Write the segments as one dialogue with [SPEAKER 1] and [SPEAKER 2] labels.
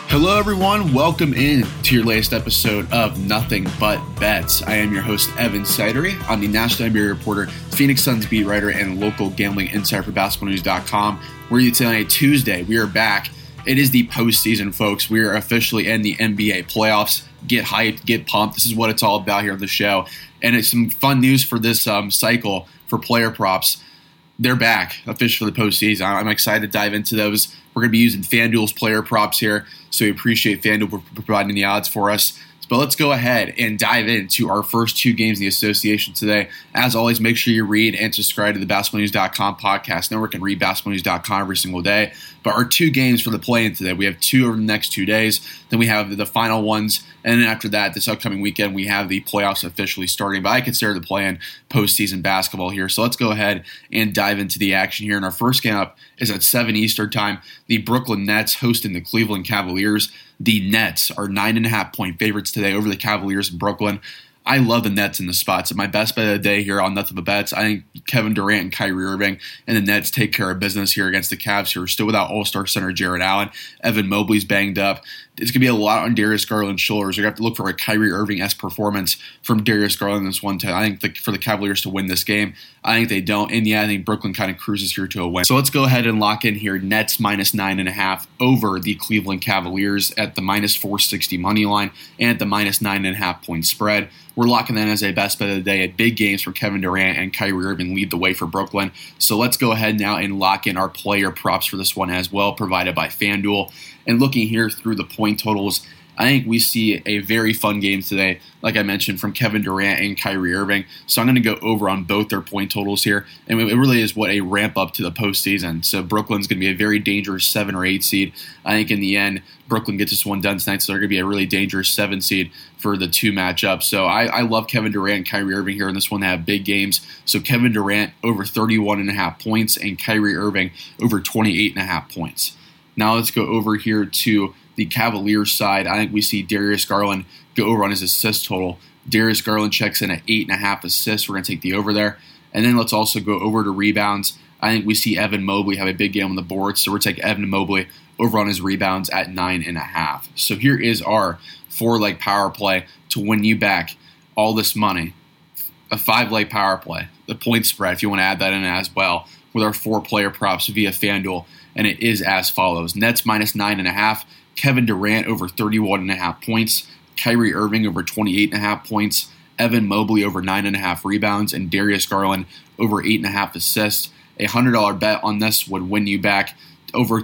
[SPEAKER 1] Hello, everyone. Welcome in to your latest episode of Nothing But Bets. I am your host, Evan Sidery. I'm the national NBA reporter, Phoenix Suns beat writer, and local gambling insider for BasketballNews.com. We're here today on Tuesday. We are back. It is the postseason, folks. We are officially in the NBA playoffs. Get hyped, get pumped. This is what it's all about here on the show. And it's some fun news for this cycle for player props. They're back officially for the postseason. I'm excited to dive into those. We're going to be using FanDuel's player props here, so we appreciate FanDuel for providing the odds for us. But let's go ahead and dive into our first two games in the association today. As always, make sure you read and subscribe to the BasketballNews.com podcast network and read BasketballNews.com every single day. But our two games for the play-in today, we have two over the next 2 days. Then we have the final ones. And then after that, this upcoming weekend, we have the playoffs officially starting. But I consider the play-in postseason basketball here. So let's go ahead and dive into the action here. And our first game up is at 7 Eastern time. The Brooklyn Nets hosting the Cleveland Cavaliers. The Nets are 9.5-point favorites today over the Cavaliers in Brooklyn. I love the Nets in the spots. My best bet of the day here on Nothing But Bets, I think Kevin Durant and Kyrie Irving and the Nets take care of business here against the Cavs, who are still without All-Star center Jarrett Allen. Evan Mobley's banged up. It's going to be a lot on Darius Garland's shoulders. You're going to have to look for a Kyrie Irving-esque performance from Darius Garland this one time. I think for the Cavaliers to win this game, I think they don't. And yeah, I think Brooklyn kind of cruises here to a win. So let's go ahead and lock in here. Nets minus 9.5 over the Cleveland Cavaliers at the minus 460 money line and at the minus 9.5 point spread. We're locking that as a best bet of the day at big games for Kevin Durant and Kyrie Irving lead the way for Brooklyn. So let's go ahead now and lock in our player props for this one as well, provided by FanDuel. And looking here through the point totals, I think we see a very fun game today, like I mentioned, from Kevin Durant and Kyrie Irving. So I'm going to go over on both their point totals here. And it really is what a ramp up to the postseason. So Brooklyn's going to be a very dangerous 7 or 8 seed. I think in the end, Brooklyn gets this one done tonight, so they're going to be a really dangerous 7 seed for the two matchups. So I love Kevin Durant and Kyrie Irving here in this one to have big games. So Kevin Durant over 31.5 points and Kyrie Irving over 28.5 points. Now let's go over here to the Cavaliers side. I think we see Darius Garland go over on his assist total. Darius Garland checks in at 8.5 assists. We're going to take the over there. And then let's also go over to rebounds. I think we see Evan Mobley have a big game on the board, so we're taking Evan Mobley over on his rebounds at 9.5. So here is our 4-leg power play to win you back all this money. A 5-leg power play, the point spread, if you want to add that in as well, with our 4-player props via FanDuel. And it is as follows. Nets minus 9.5. Kevin Durant over 31.5 points. Kyrie Irving over 28.5 points. Evan Mobley over 9.5 rebounds. And Darius Garland over 8.5 assists. A $100 bet on this would win you back over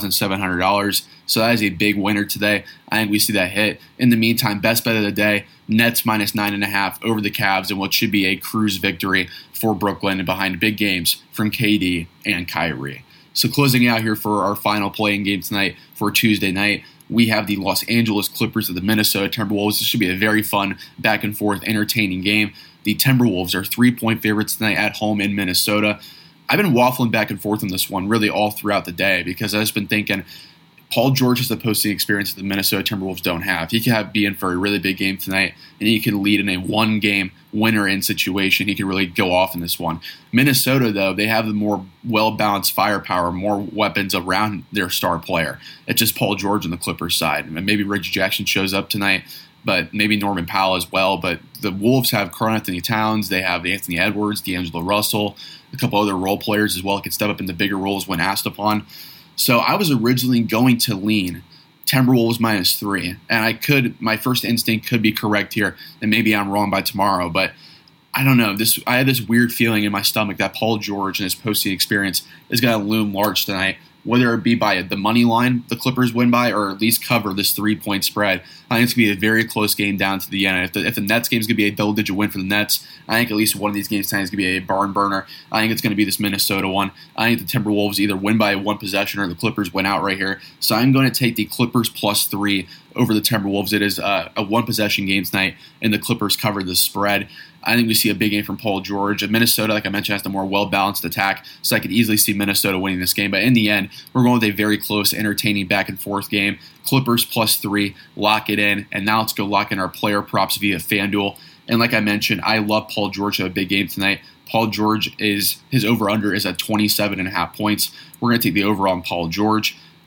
[SPEAKER 1] $2,700. So that is a big winner today. I think we see that hit. In the meantime, best bet of the day, Nets minus 9.5 over the Cavs in what should be a cruise victory for Brooklyn and behind big games from KD and Kyrie. So closing out here for our final playing game tonight for Tuesday night, we have the Los Angeles Clippers of the Minnesota Timberwolves. This should be a very fun, back-and-forth, entertaining game. The Timberwolves are 3-point favorites tonight at home in Minnesota. I've been waffling back and forth on this one really all throughout the day because I've just been thinking Paul George has the posting experience that the Minnesota Timberwolves don't have. He can be in for a really big game tonight, and he can lead in a one-game winner-in situation. He can really go off in this one. Minnesota, though, they have the more well-balanced firepower, more weapons around their star player. It's just Paul George on the Clippers side. And maybe Reggie Jackson shows up tonight, but maybe Norman Powell as well. But the Wolves have Karl-Anthony Towns. They have Anthony Edwards, D'Angelo Russell, a couple other role players as well that can step up into bigger roles when asked upon. So I was originally going to lean Timberwolves minus 3, and my first instinct could be correct here, and maybe I'm wrong by tomorrow, but I don't know. I had this weird feeling in my stomach that Paul George and his posting experience is going to loom large tonight, whether it be by the money line the Clippers win by or at least cover this 3-point spread. I think it's going to be a very close game down to the end. If the Nets game is going to be a double-digit win for the Nets, I think at least one of these games tonight is going to be a barn burner. I think it's going to be this Minnesota one. I think the Timberwolves either win by one possession or the Clippers win out right here. So I'm going to take the Clippers plus 3 over the Timberwolves. It is a one-possession game tonight, and the Clippers cover the spread. I think we see a big game from Paul George. And Minnesota, like I mentioned, has the more well-balanced attack, so I could easily see Minnesota winning this game. But in the end, we're going with a very close, entertaining back-and-forth game. Clippers plus 3, lock it in. And now let's go lock in our player props via FanDuel. And like I mentioned, I love Paul George to have a big game tonight. Paul George, his over-under is at 27.5 points. We're going to take the over on Paul George.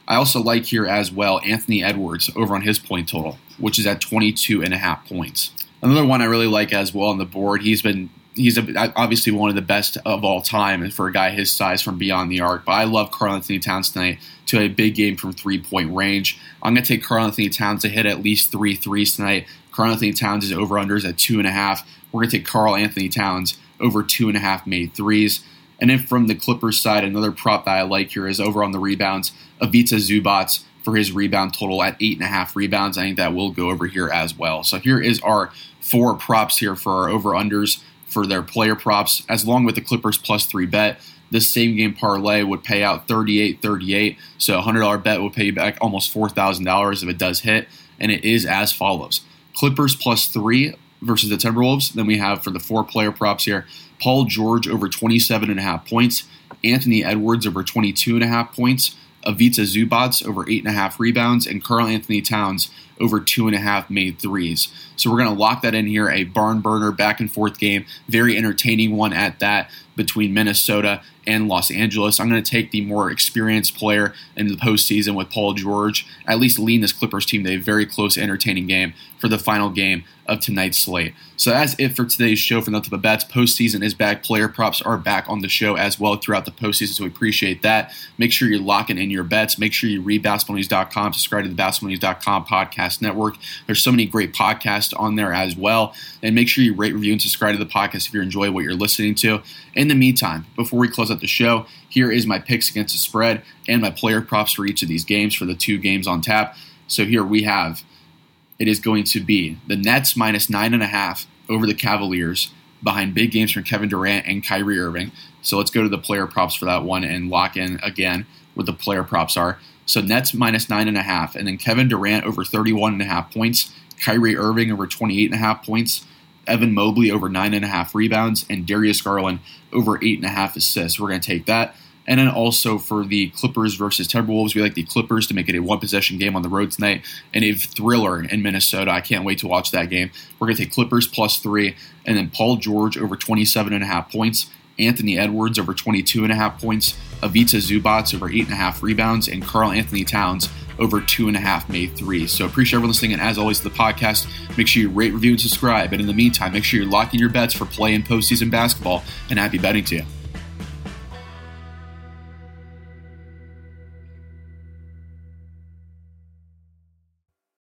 [SPEAKER 1] I also like here as well Anthony Edwards over on his point total, which is at 22.5 points. Another one I really like as well on the board, he's obviously one of the best of all time and for a guy his size from beyond the arc, but I love Karl-Anthony Towns tonight to a big game from three-point range. I'm going to take Karl-Anthony Towns to hit at least 3 threes tonight. Karl-Anthony Towns' over-unders at 2.5. We're going to take Karl-Anthony Towns over 2.5 made threes. And then from the Clippers side, another prop that I like here is over on the rebounds, Ivica Zubac for his rebound total at 8.5 rebounds. I think that will go over here as well. So here is our 4 props here for our over-unders for their player props, as long with the Clippers +3 bet. This same game parlay would pay out $38.38, so a $100 bet will pay you back almost $4,000 if it does hit, and it is as follows. Clippers +3 versus the Timberwolves. Then we have for the 4 player props here, Paul George over 27.5 points, Anthony Edwards over 22.5 points, Ivica Zubac over 8.5 rebounds, and Karl-Anthony Towns over 2.5 made threes. So we're going to lock that in here, a barn burner back and forth game, very entertaining one at that between Minnesota and Los Angeles. I'm going to take the more experienced player in the postseason with Paul George, at least lead this Clippers team to a very close, entertaining game for the final game of tonight's slate. So that's it for today's show for Nothing But Bets. Postseason is back. Player props are back on the show as well throughout the postseason, so we appreciate that. Make sure you're locking in your bets. Make sure you read BasketballNews.com, subscribe to the BasketballNews.com podcast network. There's so many great podcasts on there as well. And make sure you rate, review, and subscribe to the podcast if you enjoy what you're listening to. In the meantime, before we close out the show, here is my picks against the spread and my player props for each of these games for the 2 games on tap. So here we have, it is going to be the Nets -9.5 over the Cavaliers behind big games from Kevin Durant and Kyrie Irving. So let's go to the player props for that one and lock in again what the player props are. So Nets -9.5, and then Kevin Durant over 31.5 points, Kyrie Irving over 28.5 points, Evan Mobley over 9.5 rebounds, and Darius Garland over 8.5 assists. We're going to take that. And then also for the Clippers versus Timberwolves, we like the Clippers to make it a one-possession game on the road tonight and a thriller in Minnesota. I can't wait to watch that game. We're going to take Clippers +3, and then Paul George over 27.5 points, Anthony Edwards over 22.5 points, Ivica Zubac over 8.5 rebounds, and Karl-Anthony Towns over 2.5 made threes. So appreciate everyone listening, and as always to the podcast, make sure you rate, review, and subscribe. And in the meantime, make sure you're locking your bets for play in postseason basketball, and happy betting to you.